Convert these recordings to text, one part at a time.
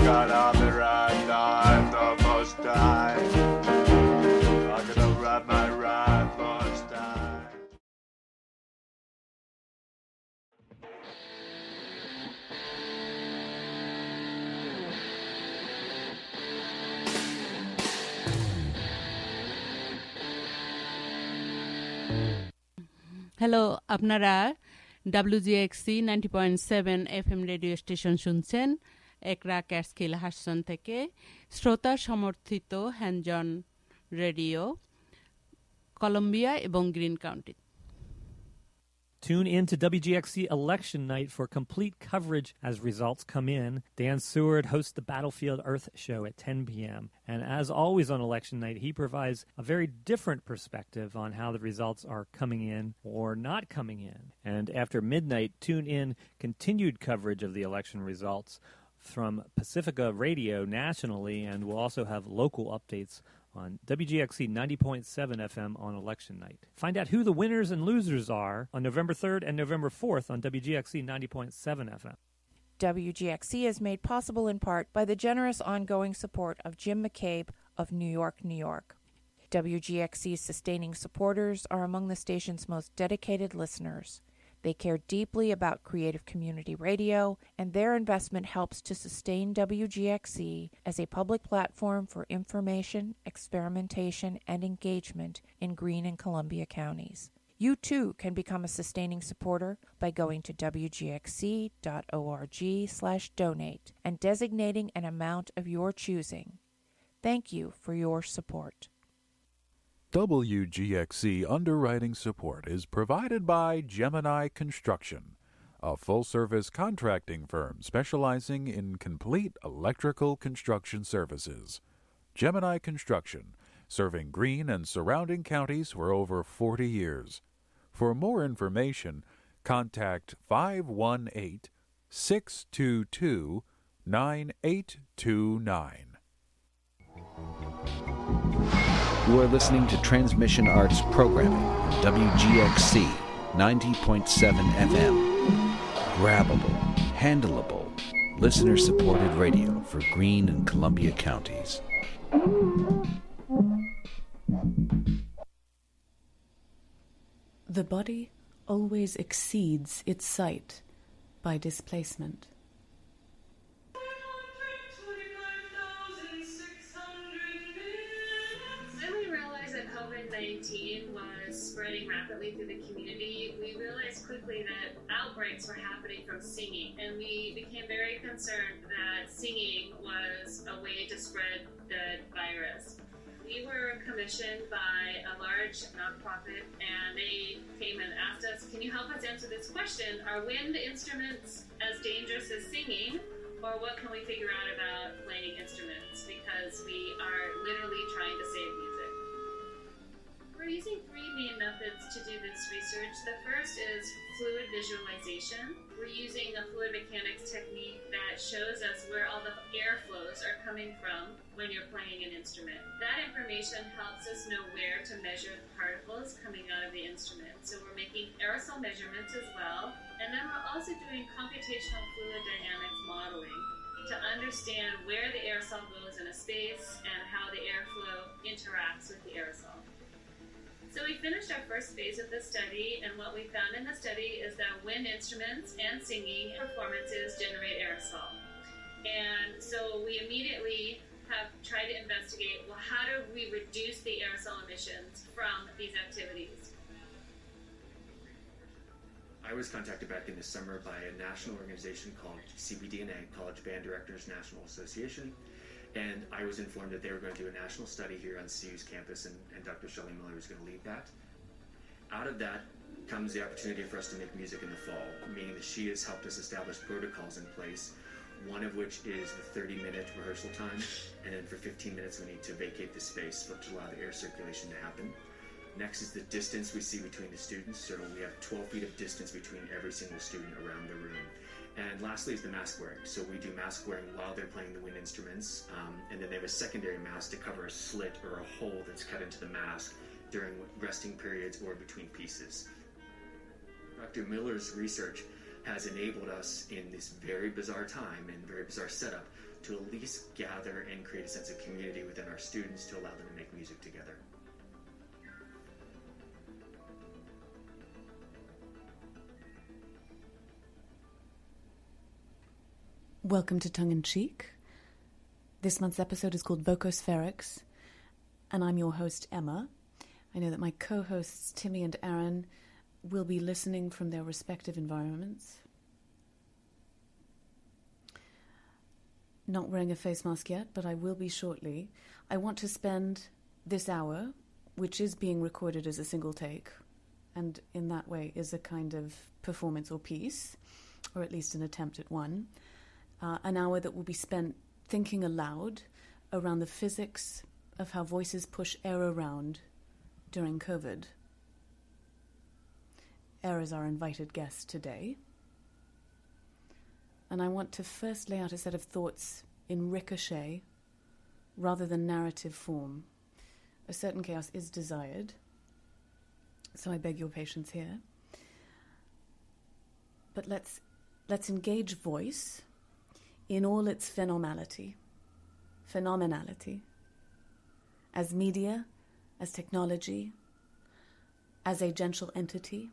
gonna be right now the first time. I'm gonna ride my ride first time. Hello, আপনারা WGXC 90.7 FM radio station শুনছেন Acra Catskill Hudson থেকে। শ্রোতা সমর্থিত হ্যান্ডজন radio Columbia এবং Greene county. Tune in to WGXC Election Night for complete coverage as results come in. Dan Seward hosts the Battlefield Earth show at 10 p.m. And as always on Election Night, he provides a very different perspective on how the results are coming in or not coming in. And after midnight, tune in continued coverage of the election results from Pacifica Radio nationally, and we'll also have local updates on WGXC 90.7 FM on election night. Find out who the winners and losers are on November 3rd and November 4th on WGXC 90.7 FM. WGXC is made possible in part by the generous ongoing support of Jim McCabe of New York, New York. WGXC's sustaining supporters are among the station's most dedicated listeners. They care deeply about creative community radio, and their investment helps to sustain WGXC as a public platform for information, experimentation, and engagement in Greene and Columbia counties. You too can become a sustaining supporter by going to wgxc.org/donate and designating an amount of your choosing. Thank you for your support. WGXC underwriting support is provided by Gemini Construction, a full-service contracting firm specializing in complete electrical construction services. Gemini Construction, serving Greene and surrounding counties for over 40 years. For more information, contact 518-622-9829. You are listening to Transmission Arts Programming on WGXC 90.7 FM. Grabbable, handleable, listener-supported radio for Greene and Columbia counties. The body always exceeds its sight by displacement. COVID-19 was spreading rapidly through the community, we realized quickly that outbreaks were happening from singing, and we became very concerned that singing was a way to spread the virus. We were commissioned by a large nonprofit, and they came and asked us, can you help us answer this question? Are wind instruments as dangerous as singing, or what can we figure out about playing instruments? Because we are literally trying to save music. We're using three main methods to do this research. The first is fluid visualization. We're using a fluid mechanics technique that shows us where all the airflows are coming from when you're playing an instrument. That information helps us know where to measure the particles coming out of the instrument. So we're making aerosol measurements as well. And then we're also doing computational fluid dynamics modeling to understand where the aerosol goes in a space and how the airflow interacts with the aerosol. So we finished our first phase of the study, and what we found in the study is that wind instruments and singing performances generate aerosol. And so we immediately have tried to investigate, well, how do we reduce the aerosol emissions from these activities? I was contacted back in the summer by a national organization called CBDNA, College Band Directors National Association. And I was informed that they were going to do a national study here on CU's campus, and Dr. Shelley Miller was going to lead that. Out of that comes the opportunity for us to make music in the fall, meaning that she has helped us establish protocols in place, one of which is the 30-minute rehearsal time, and then for 15 minutes we need to vacate the space to allow the air circulation to happen. Next is the distance we see between the students, so we have 12 feet of distance between every single student around the room. And lastly is the mask wearing. So we do mask wearing while they're playing the wind instruments, and then they have a secondary mask to cover a slit or a hole that's cut into the mask during resting periods or between pieces. Dr. Miller's research has enabled us in this very bizarre time and very bizarre setup to at least gather and create a sense of community within our students to allow them to make music together. Welcome to Tongue in Cheek. This month's episode is called Vocospherics, and I'm your host, Emma. I know that my co-hosts, Timmy and Aaron, will be listening from their respective environments. Not wearing a face mask yet, but I will be shortly. I want to spend this hour, which is being recorded as a single take, and in that way is a kind of performance or piece, or at least an attempt at one, an hour that will be spent thinking aloud around the physics of how voices push air around during COVID. Air is our invited guest today. And I want to first lay out a set of thoughts in ricochet rather than narrative form. A certain chaos is desired, so I beg your patience here. But let's engage voice in all its phenomenality, as media, as technology, as agential entity,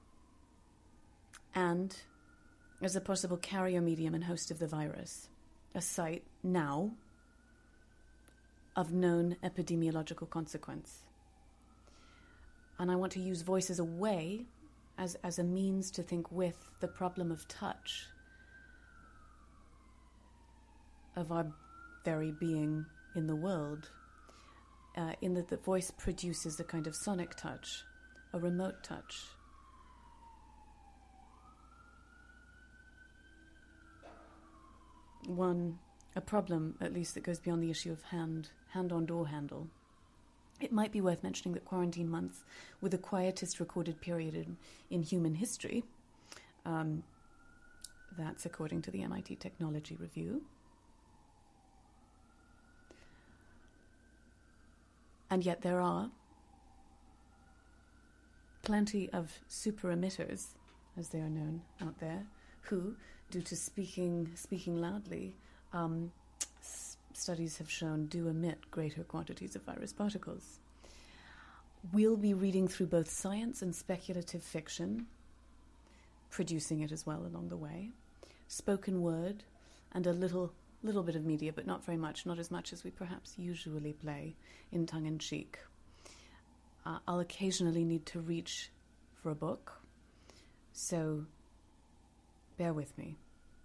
and as a possible carrier medium and host of the virus, a site now of known epidemiological consequence. And I want to use voice as a way, as a means to think with the problem of touch, of our very being in the world, in that the voice produces a kind of sonic touch, a remote touch. A problem, at least, that goes beyond the issue of hand-on door handle. It might be worth mentioning that quarantine months were the quietest recorded period in human history. That's according to the MIT Technology Review. And yet there are plenty of super emitters, as they are known out there, who, due to speaking loudly, studies have shown do emit greater quantities of virus particles. We'll be reading through both science and speculative fiction, producing it as well along the way, spoken word, and a little bit of media, but not very much, not as much as we perhaps usually play in tongue-in-cheek. I'll occasionally need to reach for a book, so bear with me.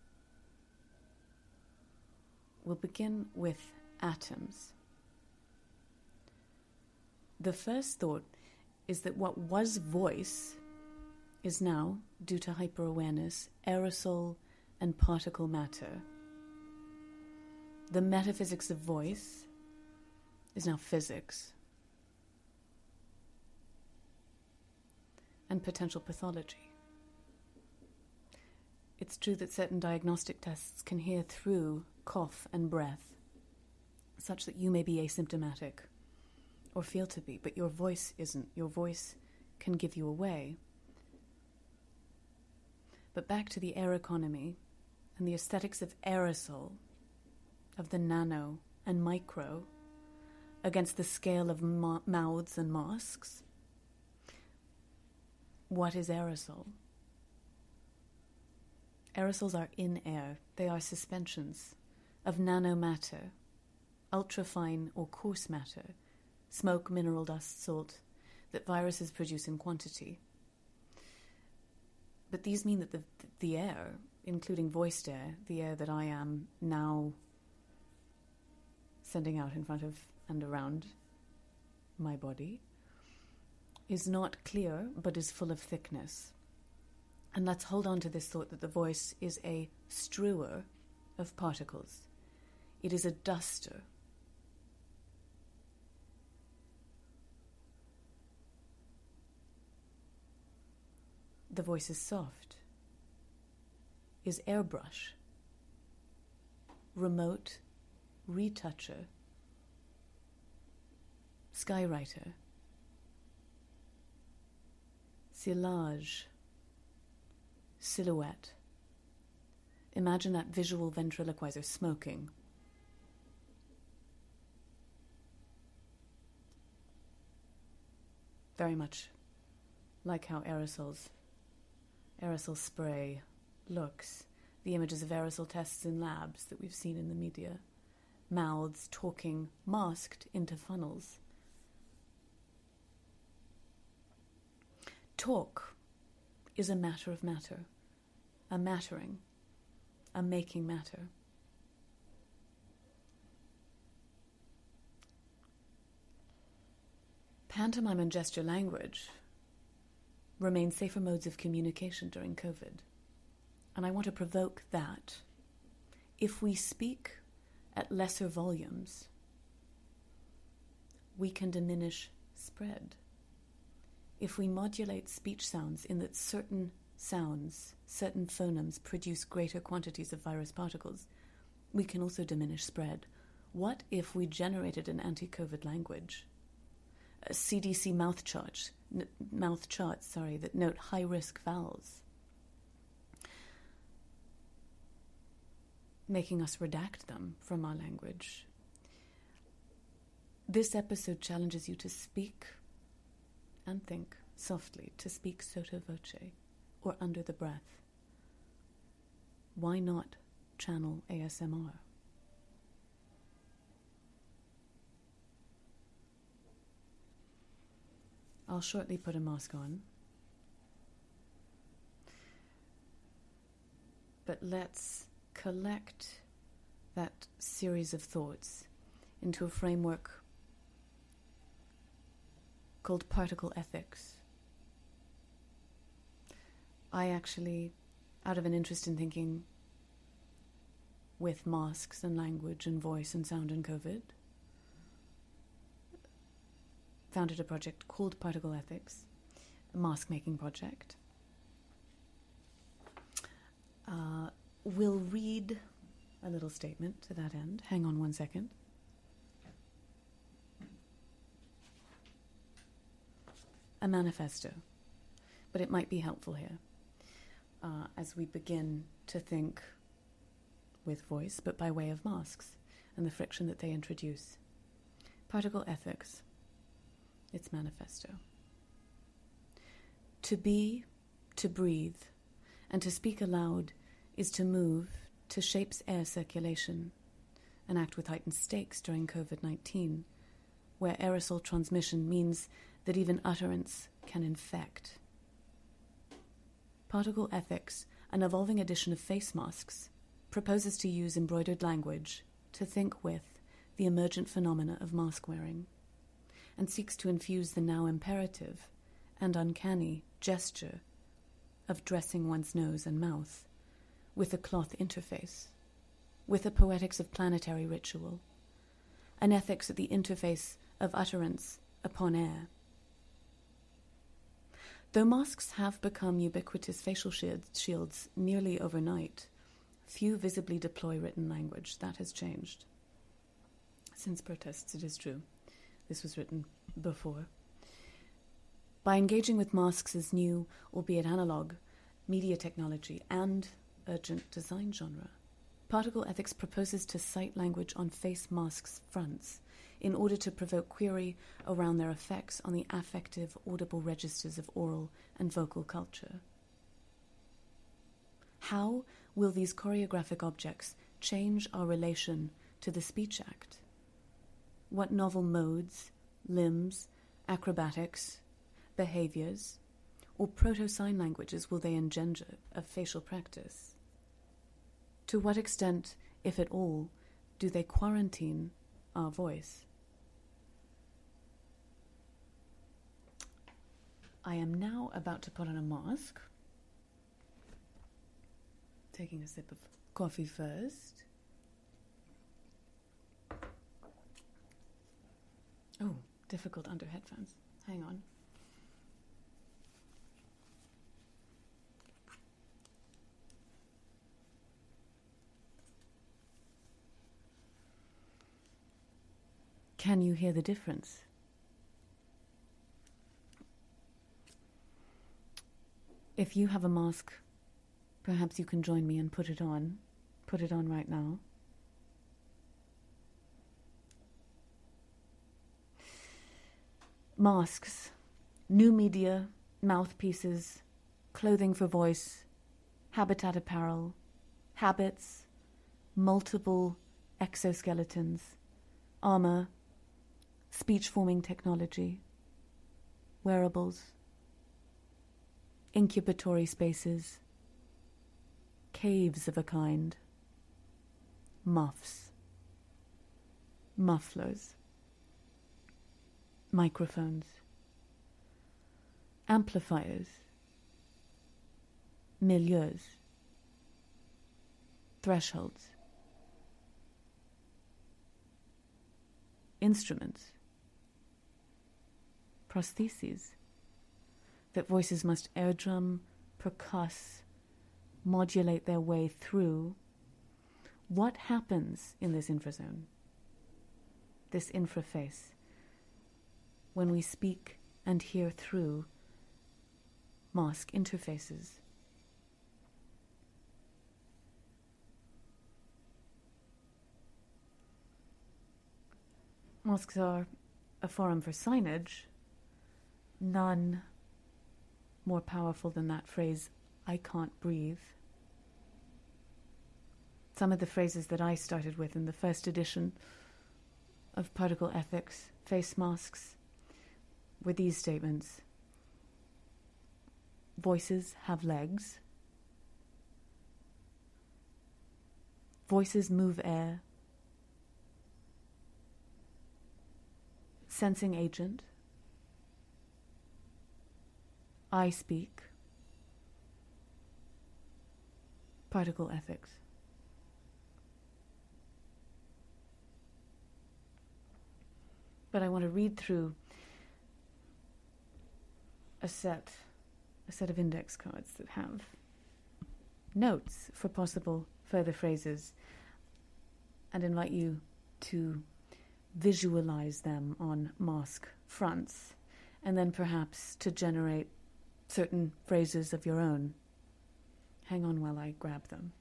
We'll begin with atoms. The first thought is that what was voice is now, due to hyper-awareness, aerosol and particle matter. The metaphysics of voice is now physics and potential pathology. It's true that certain diagnostic tests can hear through cough and breath, such that you may be asymptomatic or feel to be, but your voice isn't. Your voice can give you away. But back to the air economy and the aesthetics of aerosol, of the nano and micro, against the scale of mouths and masks. What is aerosol? Aerosols are in air. They are suspensions of nanomatter, ultrafine or coarse matter, smoke, mineral dust, salt, that viruses produce in quantity. But these mean that the air, including voiced air, the air that I am now sending out in front of and around my body, is not clear but is full of thickness. And let's hold on to this thought that the voice is a strewer of particles. It is a duster. The voice is soft, is airbrush, remote, retoucher, skywriter, silage, silhouette. Imagine that visual ventriloquizer smoking very much like how aerosol spray looks. The images of aerosol tests in labs that we've seen in the media. Mouths talking masked into funnels. Talk is a matter of matter, a mattering, a making matter. Pantomime and gesture language remain safer modes of communication during COVID. And I want to provoke that if we speak at lesser volumes, we can diminish spread. If we modulate speech sounds in that certain sounds, certain phonemes produce greater quantities of virus particles, we can also diminish spread. What if we generated an anti-COVID language? A CDC mouth charts that note high-risk vowels, making us redact them from our language. This episode challenges you to speak and think softly, to speak sotto voce, or under the breath. Why not channel ASMR? I'll shortly put a mask on. But let's collect that series of thoughts into a framework called particle ethics. I actually, out of an interest in thinking with masks and language and voice and sound and COVID, founded a project called Particle Ethics, a mask-making project. We'll read a little statement to that end. Hang on one second. A manifesto, but it might be helpful here as we begin to think with voice, but by way of masks and the friction that they introduce. Particle Ethics, its manifesto. To be, to breathe, and to speak aloud is to move, to shapes air circulation, and act with heightened stakes during COVID-19, where aerosol transmission means that even utterance can infect. Particle Ethics, an evolving edition of face masks, proposes to use embroidered language to think with the emergent phenomena of mask wearing, and seeks to infuse the now imperative and uncanny gesture of dressing one's nose and mouth with a cloth interface, with a poetics of planetary ritual, an ethics at the interface of utterance upon air. Though masks have become ubiquitous facial shields nearly overnight, few visibly deploy written language. That has changed. Since protests, it is true. This was written before. By engaging with masks as new, albeit analog, media technology and urgent design genre, Particle Ethics proposes to cite language on face masks' fronts in order to provoke query around their effects on the affective, audible registers of oral and vocal culture. How will these choreographic objects change our relation to the speech act? What novel modes, limbs, acrobatics, behaviors, or proto-sign languages will they engender of facial practice? To what extent, if at all, do they quarantine our voice? I am now about to put on a mask. Taking a sip of coffee first. Oh, difficult under headphones. Hang on. Can you hear the difference? If you have a mask, perhaps you can join me and put it on. Put it on right now. Masks, new media, mouthpieces, clothing for voice, habitat apparel, habits, multiple exoskeletons, armor, speech-forming technology, wearables, incubatory spaces, caves of a kind, muffs, mufflers, microphones, amplifiers, milieus, thresholds, instruments, prostheses that voices must airdrum, percuss, modulate their way through. What happens in this infrazone, this infraface, when we speak and hear through mask interfaces? Masks are a forum for signage, none more powerful than that phrase, "I can't breathe." Some of the phrases that I started with in the first edition of Particle Ethics, Face Masks, were these statements. Voices have legs. Voices move air. Sensing agent. I speak. Particle ethics. But I want to read through a set of index cards that have notes for possible further phrases and invite you to visualize them on mask fronts, and then perhaps to generate certain phrases of your own. Hang on while I grab them.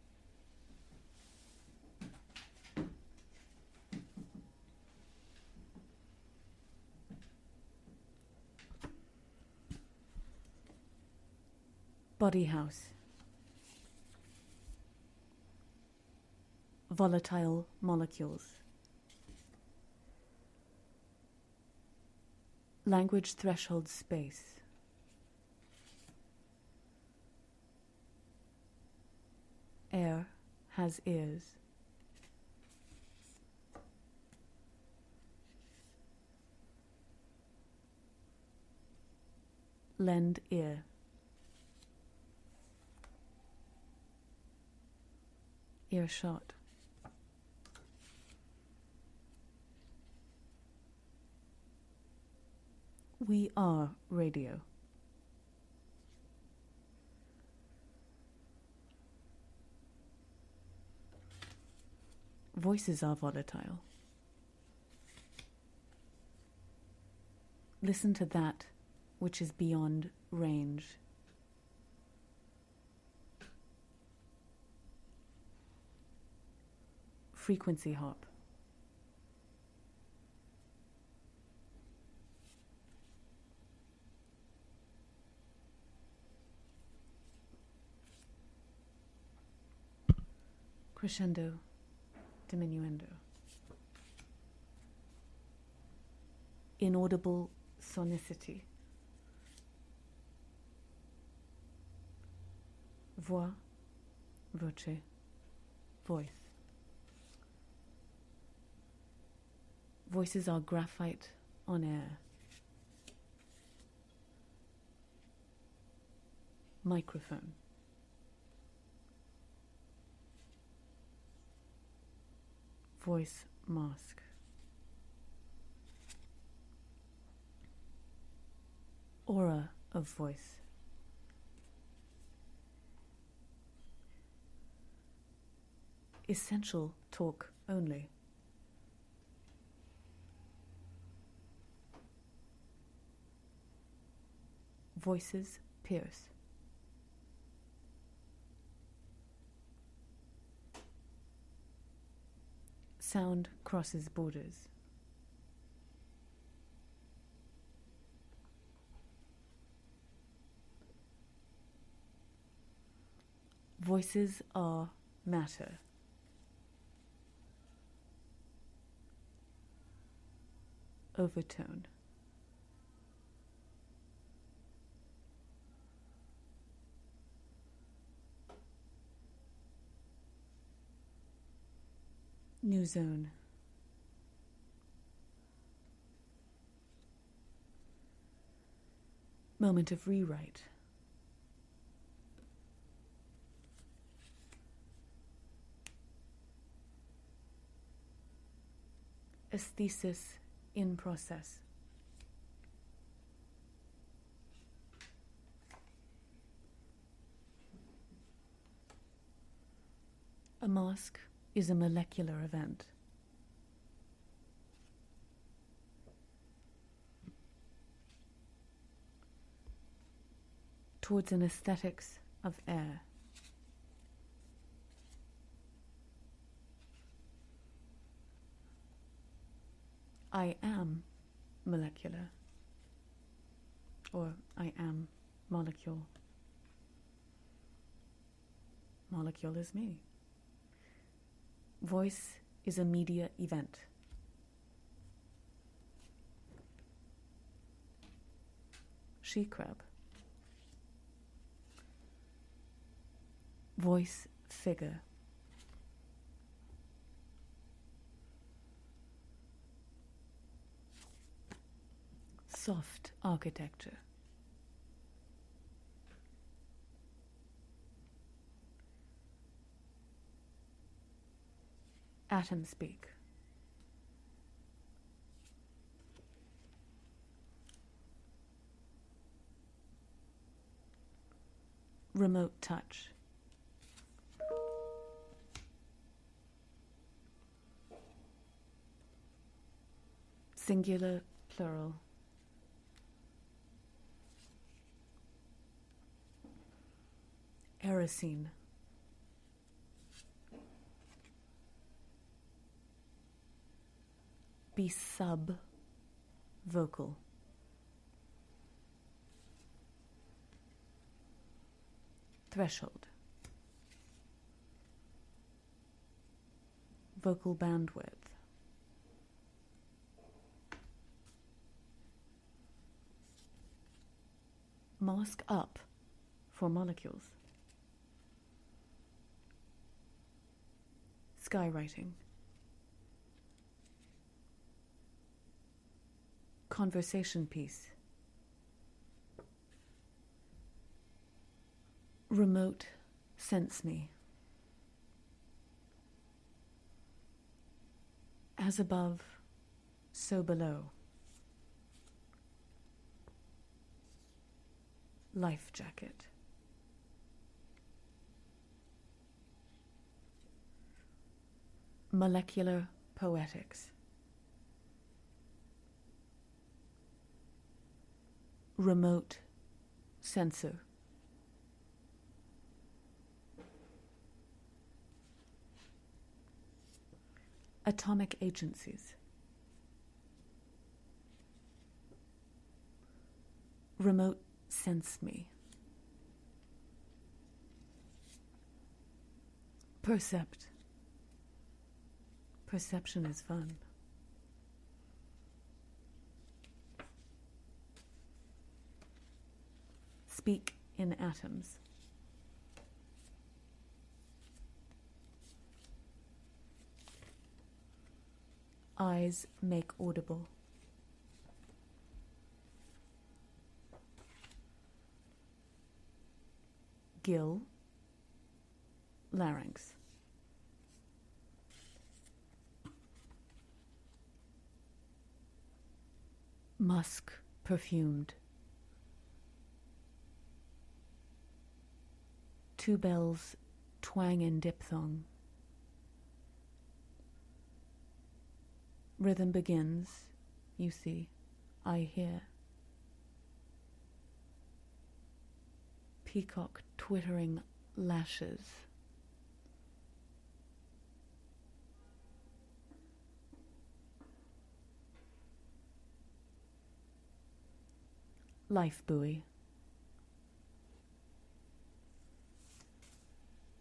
Body house. Volatile molecules. Language threshold space. Air has ears. Lend ear. Earshot. We are radio. Voices are volatile. Listen to that which is beyond range. Frequency hop. Crescendo, diminuendo. Inaudible sonicity. Voix, voce, voice. Voices are graphite on air. Microphone. Voice mask. Aura of voice. Essential talk only. Voices pierce. Sound crosses borders. Voices are matter. Overtone. New zone. Moment of rewrite. Aesthesis in process. A mask is a molecular event. Towards an aesthetics of air. I am molecular, or I am molecule. Molecule is me. Voice is a media event. She crab. Voice figure. Soft architecture. Atom speak. Remote touch. Singular, plural. Erosine. Be sub-vocal. Threshold. Vocal bandwidth. Mask up for molecules. Skywriting. Conversation piece. Remote sense me. As above, so below. Life jacket. Molecular poetics. Remote sensor. Atomic agencies. Remote sense me. Percept. Perception is fun. Speak in atoms. Eyes make audible. Gill, larynx. Musk, perfumed. Two bells twang in diphthong. Rhythm begins, you see, I hear. Peacock twittering lashes. Life buoy.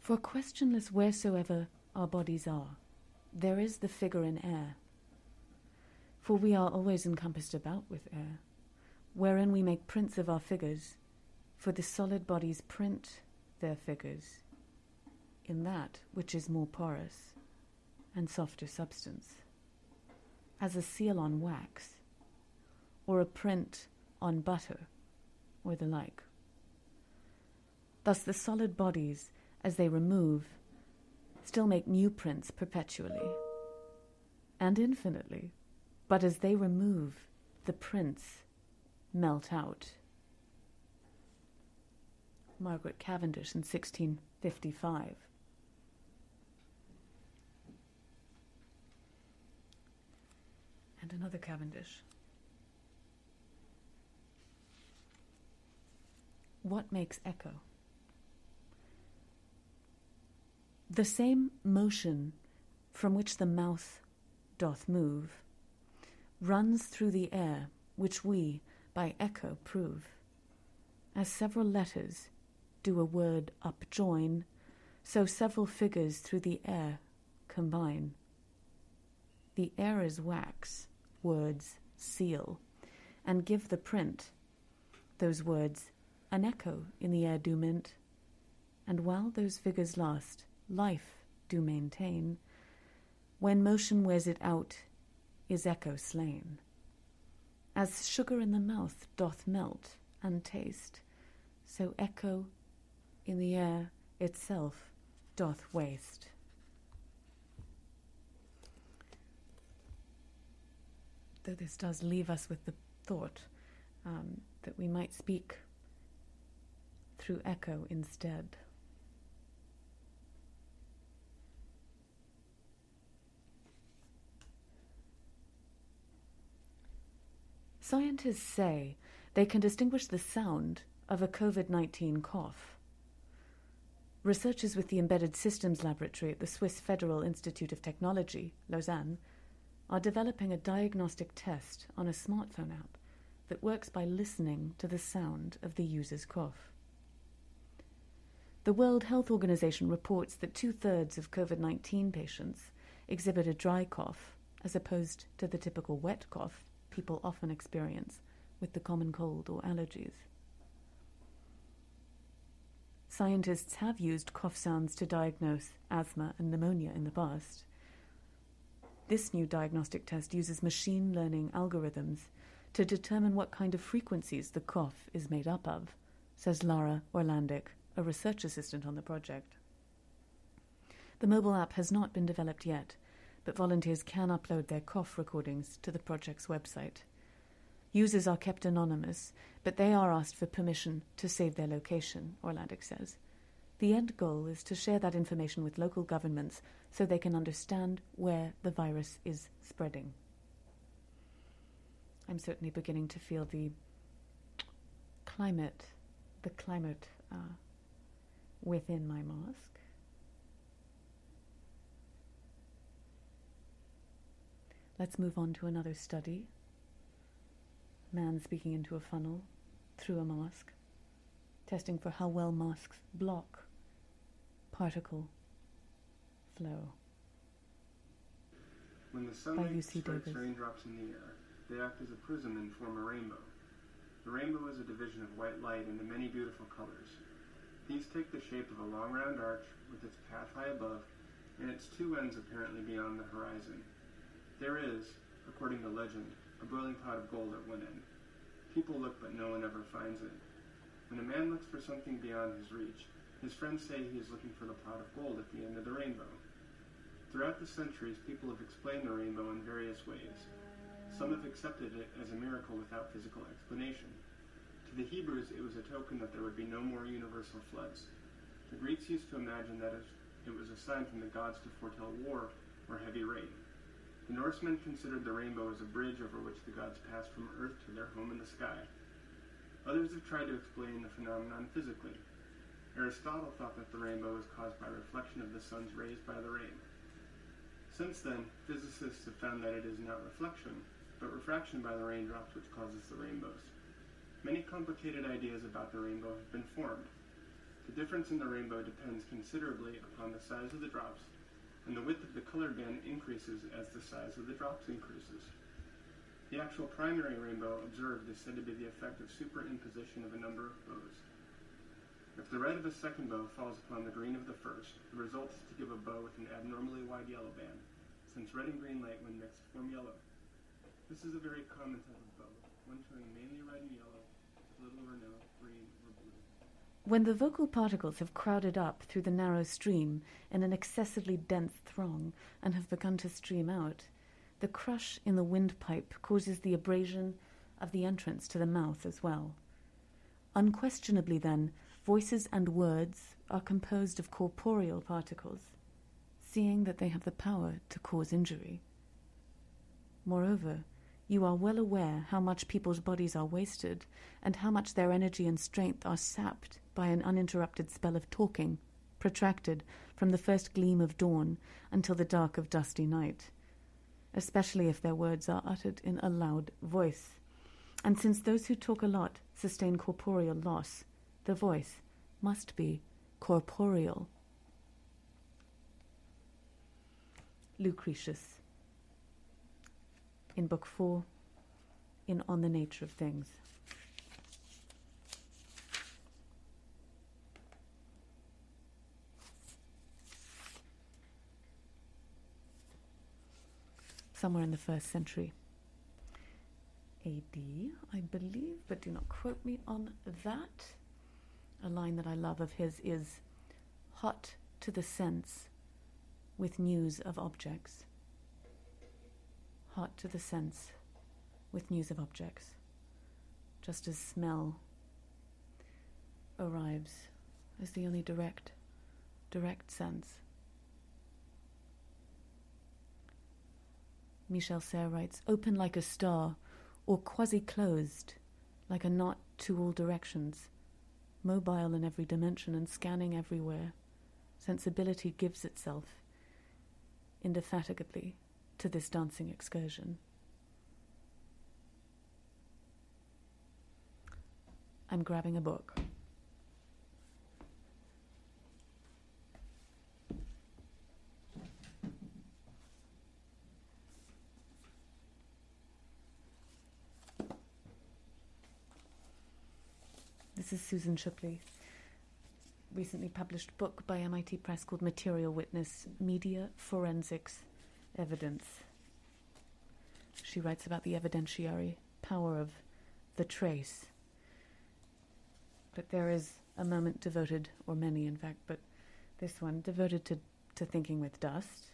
For questionless wheresoever our bodies are, there is the figure in air. For we are always encompassed about with air, wherein we make prints of our figures, for the solid bodies print their figures in that which is more porous and softer substance, as a seal on wax, or a print on butter, or the like. Thus the solid bodies, as they remove, still make new prints perpetually and infinitely, but as they remove, the prints melt out. Margaret Cavendish in 1655. And another Cavendish. What makes echo? The same motion from which the mouth doth move runs through the air, which we by echo prove. As several letters do a word upjoin, so several figures through the air combine. The air is wax, words seal, and give the print. Those words an echo in the air do mint, and while those figures last, life do maintain. When motion wears it out, is echo slain. As sugar in the mouth doth melt and taste, so echo in the air itself doth waste. Though this does leave us with the thought that we might speak through echo instead. Scientists say they can distinguish the sound of a COVID-19 cough. Researchers with the Embedded Systems Laboratory at the Swiss Federal Institute of Technology, Lausanne, are developing a diagnostic test on a smartphone app that works by listening to the sound of the user's cough. The World Health Organization reports that 2/3 of COVID-19 patients exhibit a dry cough, as opposed to the typical wet cough people often experience with the common cold or allergies. Scientists have used cough sounds to diagnose asthma and pneumonia in the past. This new diagnostic test uses machine learning algorithms to determine what kind of frequencies the cough is made up of, says Lara Orlandic, a research assistant on the project. The mobile app has not been developed yet, but volunteers can upload their cough recordings to the project's website. Users are kept anonymous, but they are asked for permission to save their location, Orlandic says. The end goal is to share that information with local governments so they can understand where the virus is spreading. I'm certainly beginning to feel the climate within my mask. Let's move on to another study. Man speaking into a funnel through a mask, testing for how well masks block particle flow. When the sunlight strikes raindrops in the air, they act as a prism and form a rainbow. The rainbow is a division of white light into many beautiful colors. These take the shape of a long round arch with its path high above and its two ends apparently beyond the horizon. There is, according to legend, a boiling pot of gold at one end. People look, but no one ever finds it. When a man looks for something beyond his reach, his friends say he is looking for the pot of gold at the end of the rainbow. Throughout the centuries, people have explained the rainbow in various ways. Some have accepted it as a miracle without physical explanation. To the Hebrews, it was a token that there would be no more universal floods. The Greeks used to imagine that it was a sign from the gods to foretell war or heavy rain. The Norsemen considered the rainbow as a bridge over which the gods passed from Earth to their home in the sky. Others have tried to explain the phenomenon physically. Aristotle thought that the rainbow was caused by reflection of the sun's rays by the rain. Since then, physicists have found that it is not reflection, but refraction by the raindrops which causes the rainbows. Many complicated ideas about the rainbow have been formed. The difference in the rainbow depends considerably upon the size of the drops, and the width of the colored band increases as the size of the drops increases. The actual primary rainbow observed is said to be the effect of superimposition of a number of bows. If the red of a second bow falls upon the green of the first, the result is to give a bow with an abnormally wide yellow band, since red and green light when mixed form yellow. This is a very common type of bow, one showing mainly red and yellow, with little or no green or blue. When the vocal particles have crowded up through the narrow stream in an excessively dense throng and have begun to stream out, the crush in the windpipe causes the abrasion of the entrance to the mouth as well. Unquestionably, then, voices and words are composed of corporeal particles, seeing that they have the power to cause injury. Moreover, you are well aware how much people's bodies are wasted and how much their energy and strength are sapped by an uninterrupted spell of talking, protracted from the first gleam of dawn until the dark of dusty night, especially if their words are uttered in a loud voice. And since those who talk a lot sustain corporeal loss, the voice must be corporeal. Lucretius, in Book 4, in On the Nature of Things. Somewhere in the 1st century A.D., I believe, but do not quote me on that. A line that I love of his is, "Hot to the sense with news of objects." Hot to the sense with news of objects, just as smell arrives as the only direct sense. Michel Serres writes, "Open like a star, or quasi-closed, like a knot to all directions, mobile in every dimension and scanning everywhere, sensibility gives itself indefatigably to this dancing excursion." I'm grabbing a book. This is Susan Shipley, recently published book by MIT Press called Material Witness, Media, Forensics, Evidence. She writes about the evidentiary power of the trace. But there is a moment devoted, or many in fact, but this one devoted to thinking with dust.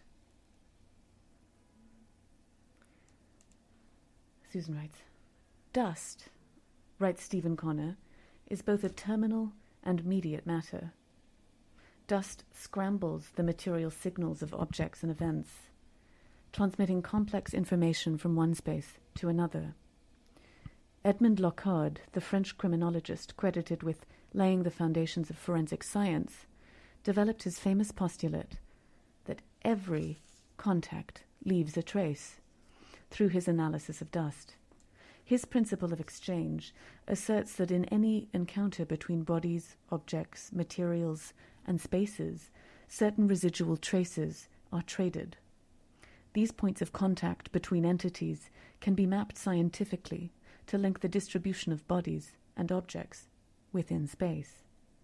Susan writes, "Dust," writes Stephen Connor, "is both a terminal and mediate matter. Dust scrambles the material signals of objects and events, transmitting complex information from one space to another. Edmond Locard, the French criminologist credited with laying the foundations of forensic science, developed his famous postulate that every contact leaves a trace through his analysis of dust. His principle of exchange asserts that in any encounter between bodies, objects, materials, and spaces, certain residual traces are traded. These points of contact between entities can be mapped scientifically to link the distribution of bodies and objects within space.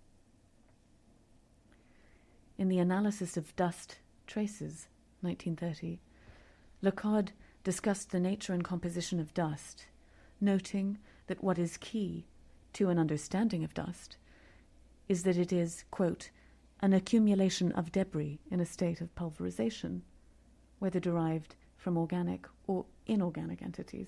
In the analysis of dust traces, 1930, Locard discussed the nature and composition of dust, noting that what is key to an understanding of dust is that it is, quote, an accumulation of debris in a state of pulverization, whether derived from organic or inorganic entities.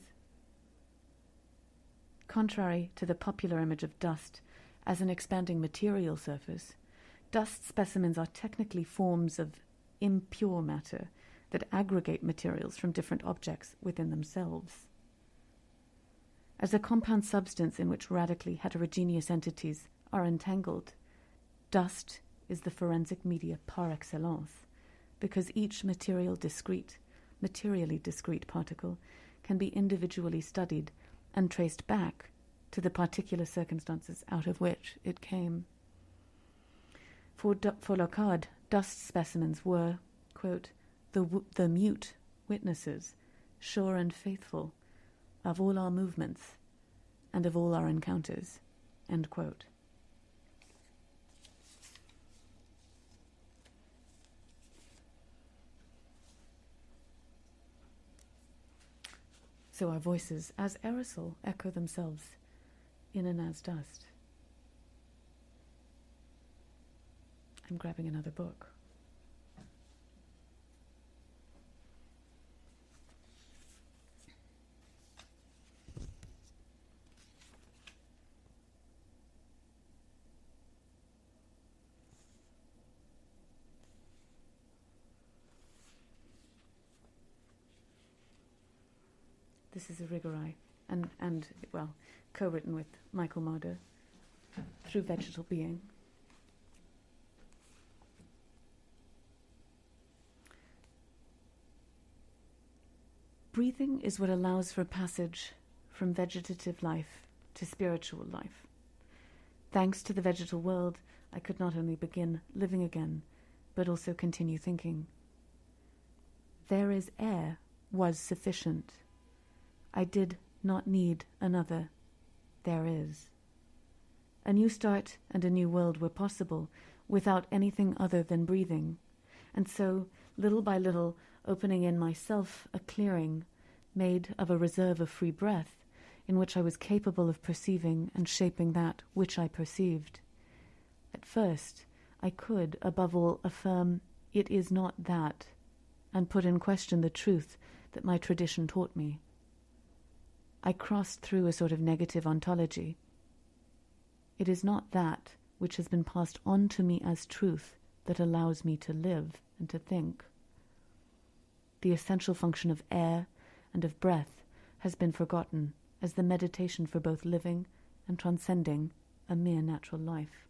Contrary to the popular image of dust as an expanding material surface, dust specimens are technically forms of impure matter that aggregate materials from different objects within themselves. As a compound substance in which radically heterogeneous entities are entangled, dust is the forensic media par excellence, because each materially discrete particle can be individually studied and traced back to the particular circumstances out of which it came. For Locard, dust specimens were, quote, the mute witnesses, sure and faithful, of all our movements and of all our encounters, end quote. So our voices, as aerosol, echo themselves in and as dust. I'm grabbing another book. This is Irigaray, and co-written with Michael Marder, Through Vegetal Being. Breathing is what allows for passage from vegetative life to spiritual life. Thanks to the vegetal world, I could not only begin living again, but also continue thinking. There is air was sufficient. I did not need another. There is. A new start and a new world were possible without anything other than breathing, and so, little by little, opening in myself a clearing made of a reserve of free breath in which I was capable of perceiving and shaping that which I perceived. At first, I could, above all, affirm it is not that, and put in question the truth that my tradition taught me. I crossed through a sort of negative ontology. It is not that which has been passed on to me as truth that allows me to live and to think. The essential function of air and of breath has been forgotten as the meditation for both living and transcending a mere natural life.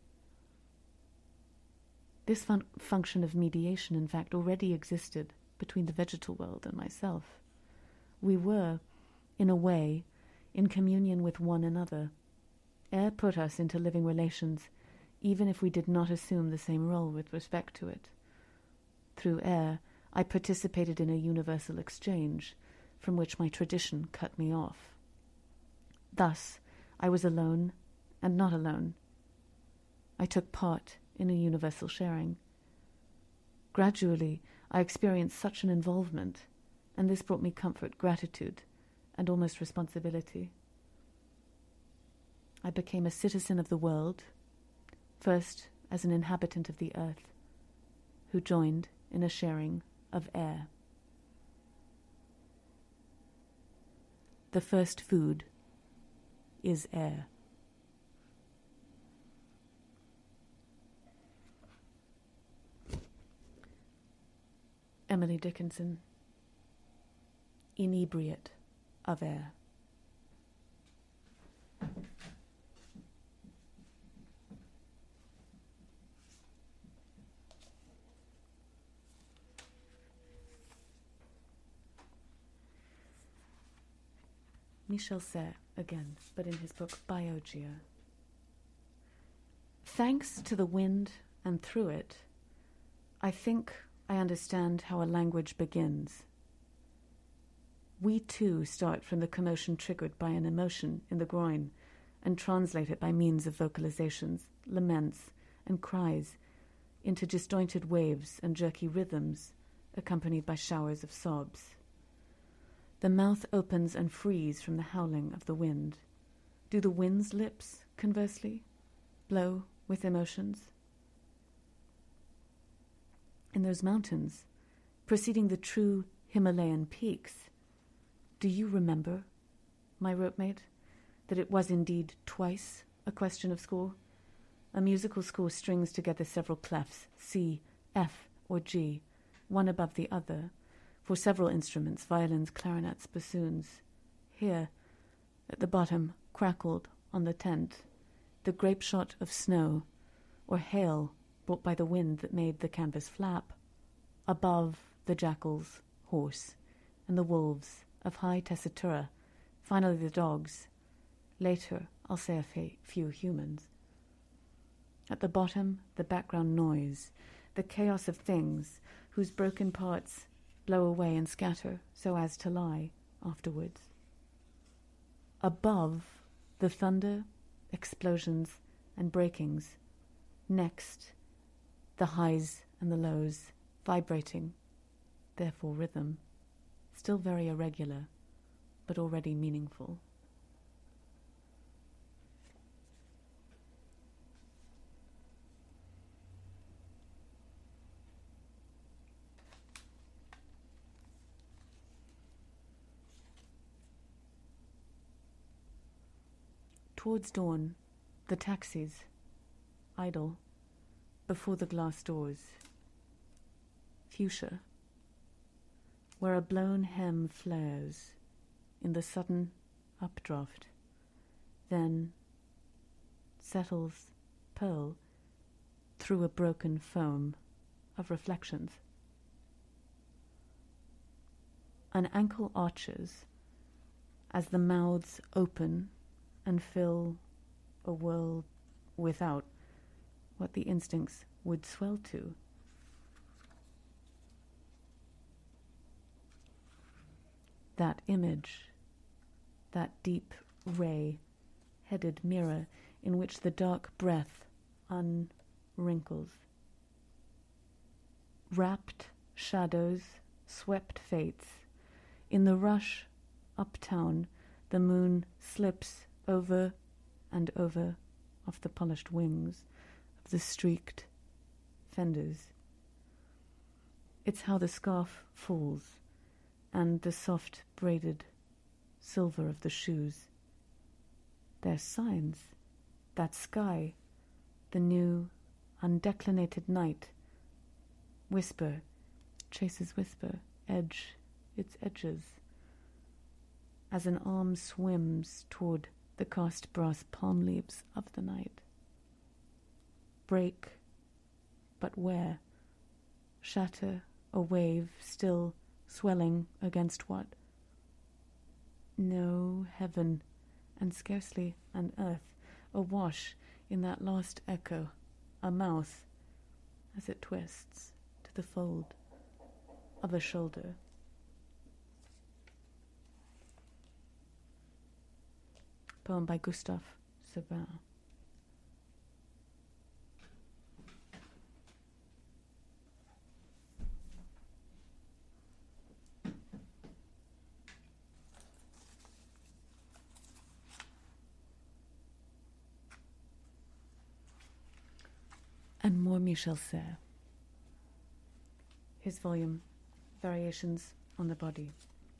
This function of mediation, in fact, already existed between the vegetal world and myself. We were, in a way, in communion with one another. Air put us into living relations, even if we did not assume the same role with respect to it. Through air, I participated in a universal exchange, from which my tradition cut me off. Thus, I was alone and not alone. I took part in a universal sharing. Gradually, I experienced such an involvement, and this brought me comfort, gratitude, and almost responsibility. I became a citizen of the world, first as an inhabitant of the earth, who joined in a sharing of air. The first food is air. Emily Dickinson, Inebriate of Air. Michel Serres again, but in his book Biogia. Thanks to the wind and through it, I think I understand how a language begins. We too start from the commotion triggered by an emotion in the groin and translate it by means of vocalizations, laments, and cries into disjointed waves and jerky rhythms accompanied by showers of sobs. The mouth opens and frees from the howling of the wind. Do the wind's lips, conversely, blow with emotions? In those mountains, preceding the true Himalayan peaks, do you remember, my ropemate, that it was indeed twice a question of score? A musical score strings together several clefs, C, F, or G, one above the other, for several instruments, violins, clarinets, bassoons. Here, at the bottom, crackled on the tent, the grape shot of snow, or hail brought by the wind that made the canvas flap. Above, the jackal's horse, and the wolves of high tessitura, finally the dogs. Later, I'll say a few humans. At the bottom, the background noise, the chaos of things whose broken parts blow away and scatter so as to lie afterwards. Above, the thunder, explosions, and breakings. Next, the highs and the lows, vibrating, therefore rhythm, still very irregular, but already meaningful. Towards dawn, the taxis, idle, before the glass doors. Fuchsia, where a blown hem flares in the sudden updraft, then settles pearl through a broken foam of reflections. An ankle arches as the mouths open and fill a world without what the instincts would swell to. That image, that deep ray-headed mirror in which the dark breath unwrinkles. Wrapped shadows, swept fates. In the rush uptown, the moon slips over and over off the polished wings of the streaked fenders. It's how the scarf falls, and the soft braided silver of the shoes. There's signs, that sky, the new undeclinated night. Whisper chases whisper, edge its edges, as an arm swims toward the cast brass palm leaves of the night. Break, but where? Shatter a wave still swelling against what? No heaven, and scarcely an earth, awash in that lost echo, a mouth as it twists to the fold of a shoulder. Poem by Gustave Sebin. And more Michel Serres. His volume, Variations on the Body.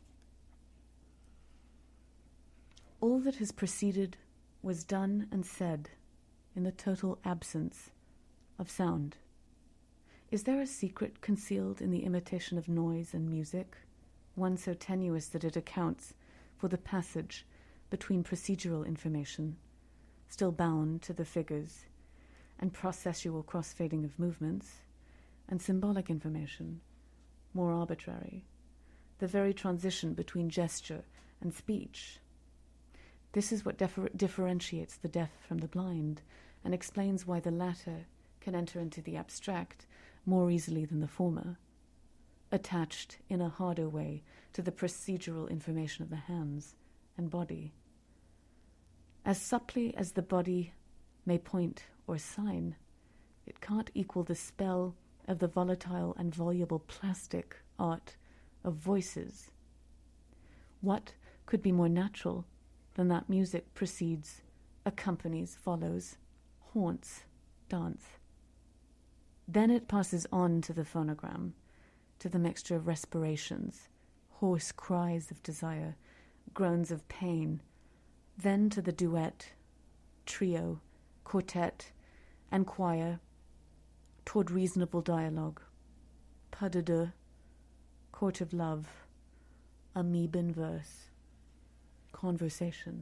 All that has preceded was done and said in the total absence of sound. Is there a secret concealed in the imitation of noise and music, one so tenuous that it accounts for the passage between procedural information, still bound to the figures, and processual cross-fading of movements, and symbolic information, more arbitrary, the very transition between gesture and speech? This is what differentiates the deaf from the blind, and explains why the latter can enter into the abstract more easily than the former, attached in a harder way to the procedural information of the hands and body. As subtly as the body may point or sign, it can't equal the spell of the volatile and voluble plastic art of voices. What could be more natural than that music precedes, accompanies, follows, haunts, dance? Then it passes on to the phonogram, to the mixture of respirations, hoarse cries of desire, groans of pain, then to the duet, trio, quartet, and choir, toward reasonable dialogue, pas de deux, court of love, amoeban verse, conversation.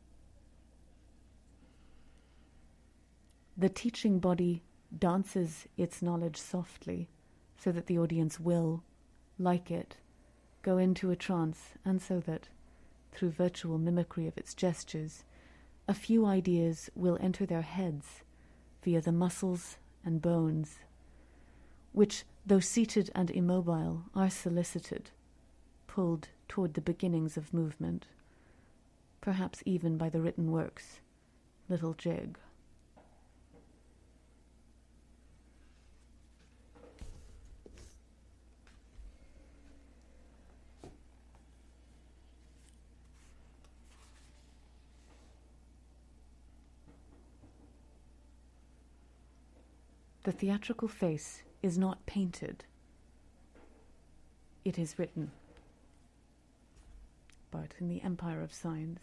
The teaching body dances its knowledge softly, so that the audience will, like it, go into a trance, and so that, through virtual mimicry of its gestures, a few ideas will enter their heads, via the muscles and bones, which, though seated and immobile, are solicited, pulled toward the beginnings of movement, perhaps even by the written works, little jig. The theatrical face is not painted. It is written. But in the empire of signs,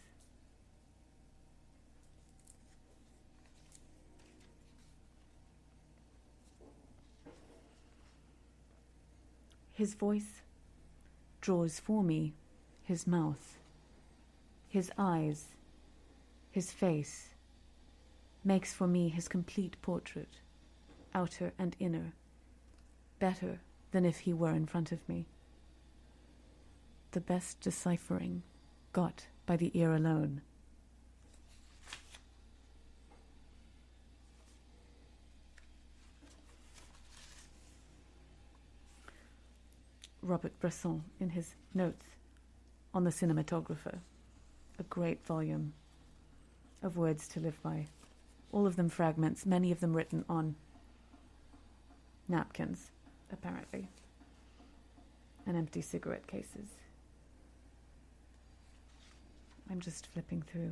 his voice draws for me his mouth, his eyes, his face, makes for me his complete portrait, outer and inner, better than if he were in front of me. The best deciphering got by the ear alone. Robert Bresson, in his notes on the cinematographer, a great volume of words to live by, all of them fragments, many of them written on napkins, apparently, and empty cigarette cases. I'm just flipping through.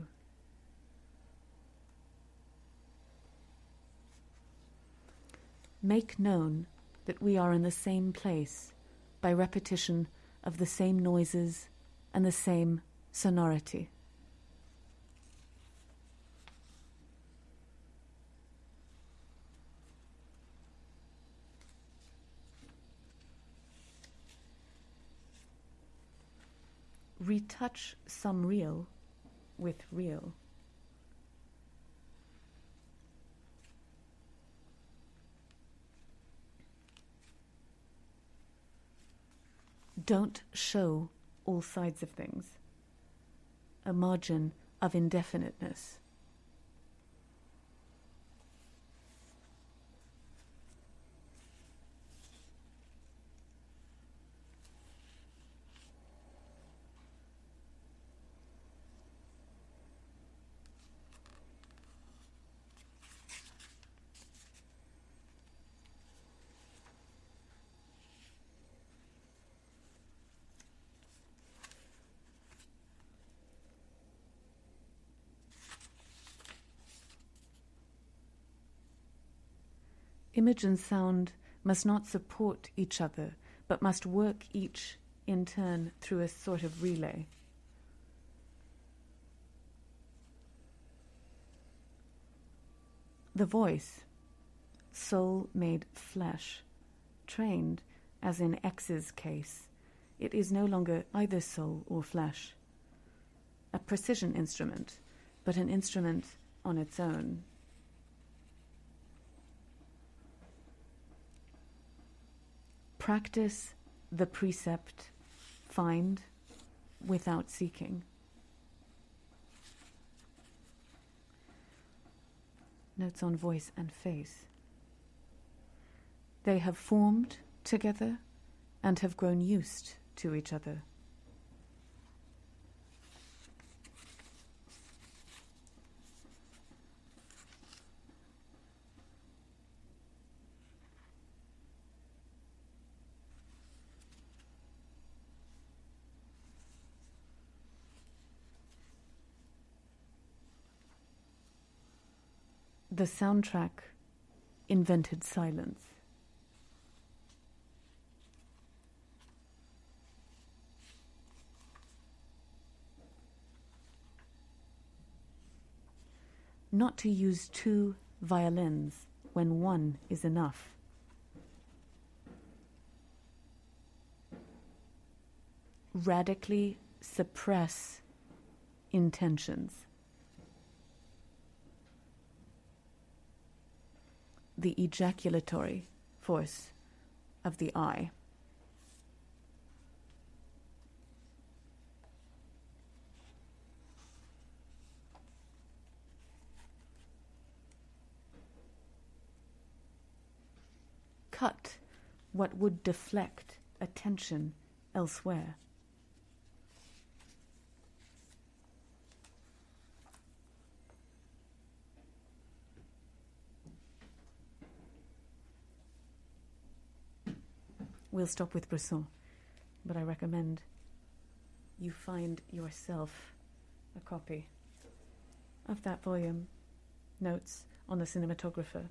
Make known that we are in the same place by repetition of the same noises and the same sonority. Retouch some real with real. Don't show all sides of things. A margin of indefiniteness. Image and sound must not support each other, but must work each in turn through a sort of relay. The voice, soul made flesh, trained, as in X's case, it is no longer either soul or flesh. A precision instrument, but an instrument on its own. Practice the precept, find without seeking. Notes on voice and face. They have formed together and have grown used to each other. The soundtrack invented silence. Not to use two violins when one is enough. Radically suppress intentions. The ejaculatory force of the eye. cut what would deflect attention elsewhere. We'll stop with Bresson, but I recommend you find yourself a copy of that volume, Notes on the Cinematographer.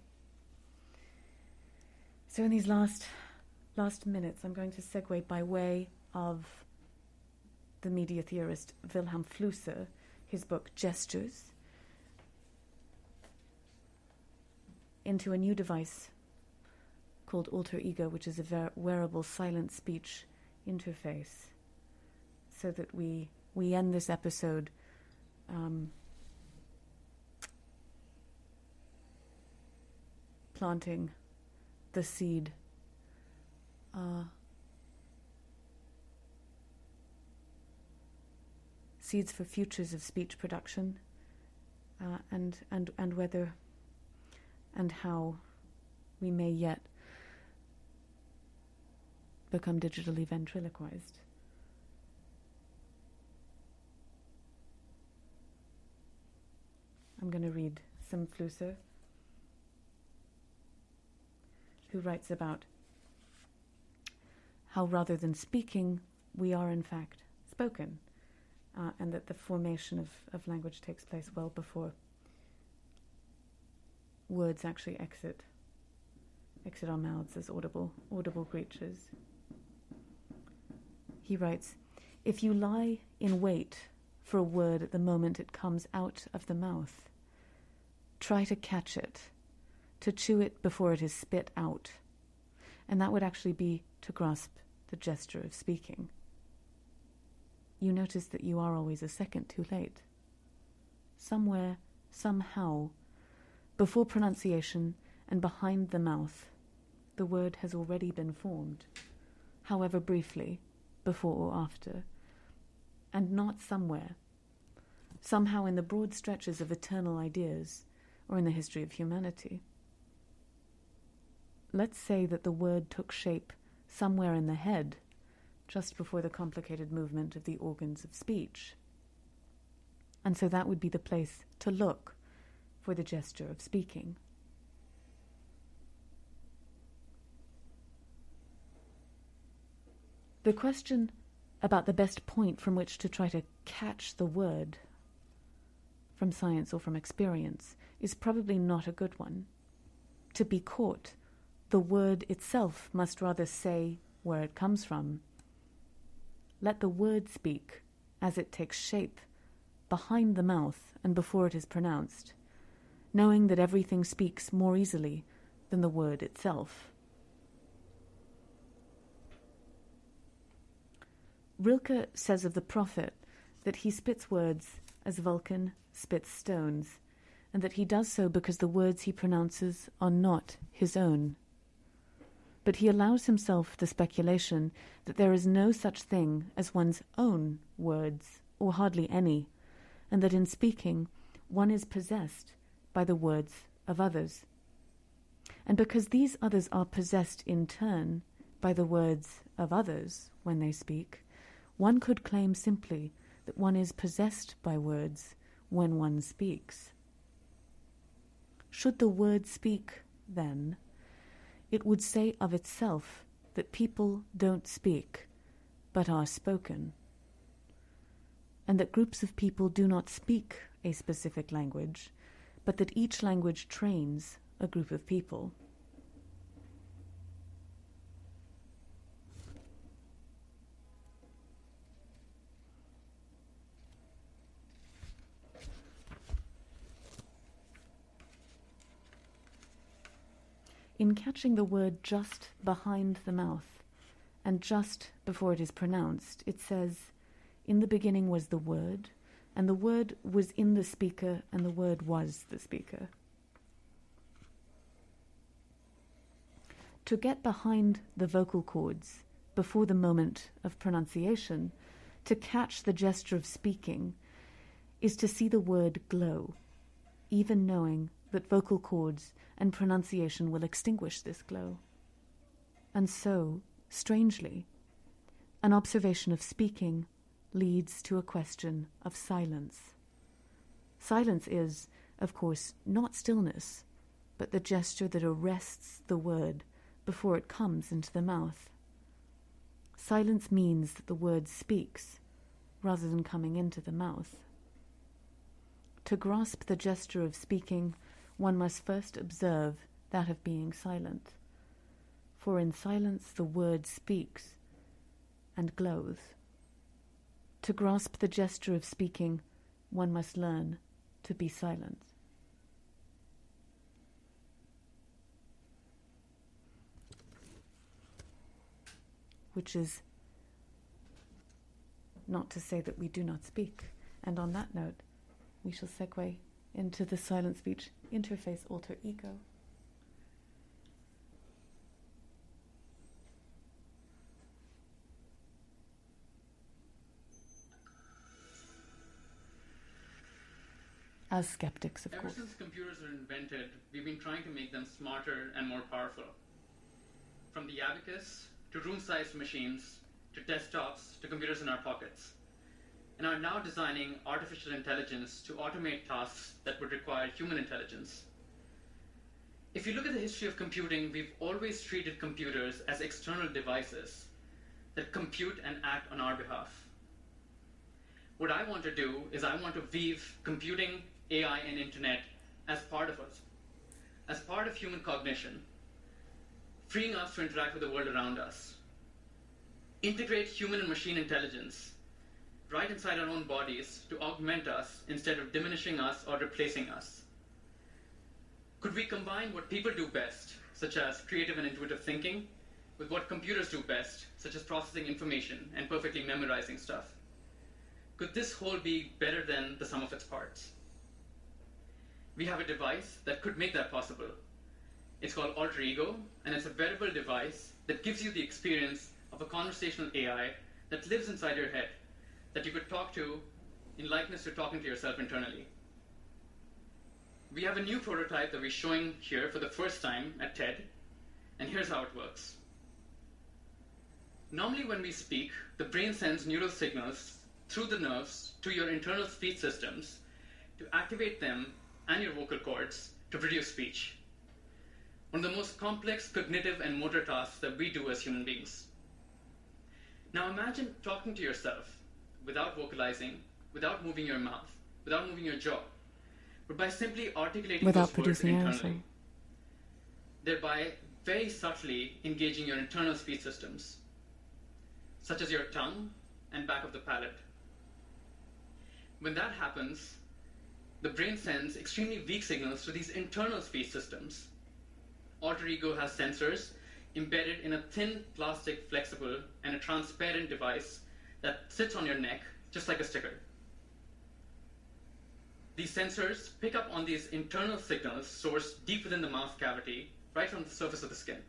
So in these last minutes, I'm going to segue by way of the media theorist Wilhelm Flusser, his book Gestures, into a new device called Alter Ego, which is a wearable silent speech interface, so that we end this episode planting the seed seeds for futures of speech production, and whether and how we may yet become digitally ventriloquized. I'm going to read some Flusser, who writes about how rather than speaking, we are in fact spoken, and that the formation of language takes place well before words actually exit our mouths as audible creatures. He writes, "If you lie in wait for a word at the moment it comes out of the mouth, try to catch it, to chew it before it is spit out, and that would actually be to grasp the gesture of speaking. You notice that you are always a second too late. Somewhere, somehow, before pronunciation and behind the mouth, the word has already been formed, however briefly, before or after, and not somewhere, somehow in the broad stretches of eternal ideas or in the history of humanity. Let's say that the word took shape somewhere in the head, just before the complicated movement of the organs of speech. And so that would be the place to look for the gesture of speaking. The question about the best point from which to try to catch the word from science or from experience is probably not a good one. To be caught, the word itself must rather say where it comes from. Let the word speak as it takes shape behind the mouth and before it is pronounced, knowing that everything speaks more easily than the word itself. Rilke says of the prophet that he spits words as Vulcan spits stones, and that he does so because the words he pronounces are not his own. But he allows himself the speculation that there is no such thing as one's own words, or hardly any, and that in speaking one is possessed by the words of others. And because these others are possessed in turn by the words of others when they speak, one could claim simply that one is possessed by words when one speaks. Should the word speak, then, it would say of itself that people don't speak, but are spoken, and that groups of people do not speak a specific language, but that each language trains a group of people. In catching the word just behind the mouth and just before it is pronounced, it says, "In the beginning was the Word, and the Word was in the speaker, and the Word was the speaker." To get behind the vocal cords before the moment of pronunciation, to catch the gesture of speaking, is to see the word glow, even knowing that vocal cords and pronunciation will extinguish this glow. And so, strangely, an observation of speaking leads to a question of silence. Silence is, of course, not stillness, but the gesture that arrests the word before it comes into the mouth. Silence means that the word speaks rather than coming into the mouth. To grasp the gesture of speaking, one must first observe that of being silent. For in silence the word speaks and glows. To grasp the gesture of speaking, one must learn to be silent. Which is not to say that we do not speak. And on that note, we shall segue into the silent speech interface alter ego. As skeptics, of course. Ever since computers were invented, we've been trying to make them smarter and more powerful. From the abacus to room-sized machines, to desktops, to computers in our pockets, and are now designing artificial intelligence to automate tasks that would require human intelligence. If you look at the history of computing, we've always treated computers as external devices that compute and act on our behalf. What I want to do is I want to weave computing, AI, and internet as part of us, as part of human cognition, freeing us to interact with the world around us. Integrate human and machine intelligence right inside our own bodies to augment us instead of diminishing us or replacing us. Could we combine what people do best, such as creative and intuitive thinking, with what computers do best, such as processing information and perfectly memorizing stuff? Could this whole be better than the sum of its parts? We have a device that could make that possible. It's called Alter Ego, and it's a wearable device that gives you the experience of a conversational AI that lives inside your head, that you could talk to in likeness to talking to yourself internally. We have a new prototype that we're showing here for the first time at TED, and here's how it works. Normally when we speak, the brain sends neural signals through the nerves to your internal speech systems to activate them and your vocal cords to produce speech. One of the most complex cognitive and motor tasks that we do as human beings. Now imagine talking to yourself without vocalizing, without moving your mouth, without moving your jaw, but by simply articulating without those words producing internally, thereby very subtly engaging your internal speech systems, such as your tongue and back of the palate. When that happens, the brain sends extremely weak signals to these internal speech systems. Alter Ego has sensors embedded in a thin plastic, flexible, and a transparent device that sits on your neck, just like a sticker. These sensors pick up on these internal signals sourced deep within the mouth cavity, right from the surface of the skin.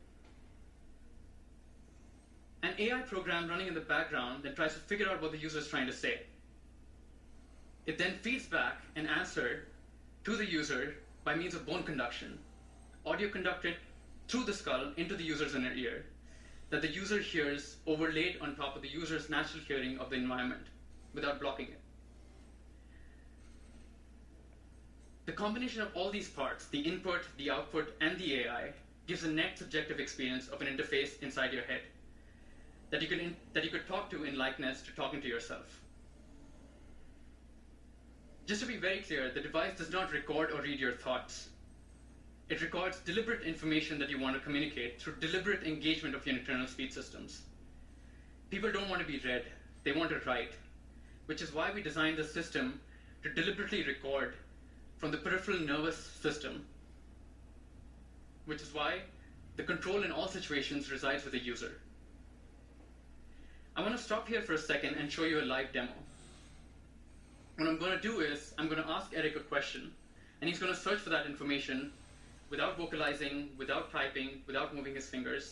An AI program running in the background then tries to figure out what the user is trying to say. It then feeds back an answer to the user by means of bone conduction, audio conducted through the skull into the user's inner ear, that the user hears overlaid on top of the user's natural hearing of the environment without blocking it. The combination of all these parts, the input, the output, and the AI, gives a net subjective experience of an interface inside your head that you could talk to in likeness to talking to yourself. Just to be very clear, the device does not record or read your thoughts. It records deliberate information that you want to communicate through deliberate engagement of your internal speech systems. People don't want to be read, they want to write, which is why we designed the system to deliberately record from the peripheral nervous system, which is why the control in all situations resides with the user. I want to stop here for a second and show you a live demo. What I'm going to do is, I'm going to ask Eric a question, and he's going to search for that information without vocalizing, without typing, without moving his fingers.